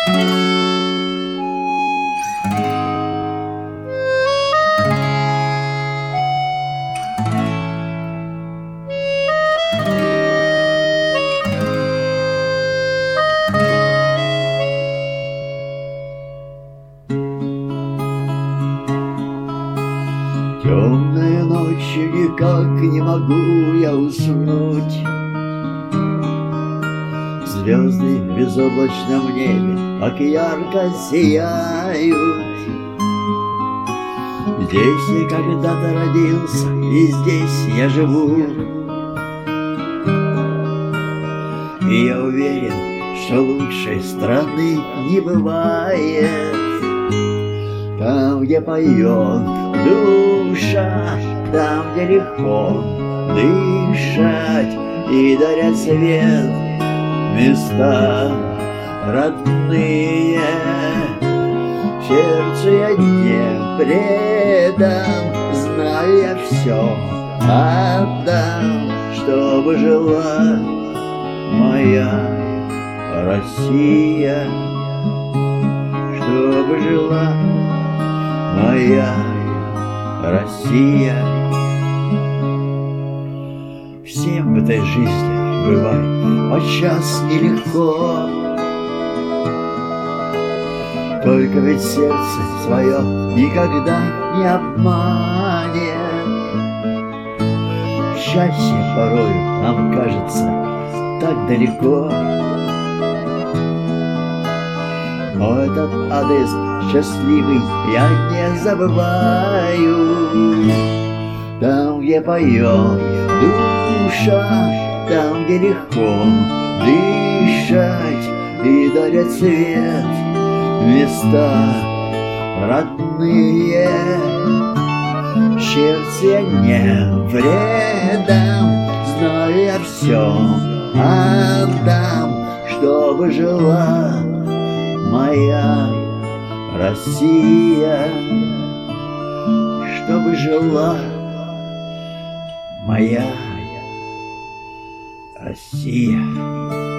Темной ночью никак не могу я уснуть. Звезды в безоблачном небе так ярко сияют. Здесь я когда-то родился, и здесь я живу. И я уверен, что лучшей страны не бывает. Там, где поет душа, там, где легко дышать и дарят свет места родные. Сердцу я не предам, знаю я все отдам, чтобы жила моя Россия, чтобы жила моя Россия. Всем в этой жизни бывает подчас нелегко, только ведь сердце свое никогда не обманет. Счастье порою нам кажется так далеко, но этот адрес счастливый я не забываю. Там, где поет душа, там, где легко дышать и дарят свет места родные. Сердце я не предам, знаю я все отдам, чтобы жила моя Россия, чтобы жила моя Россия.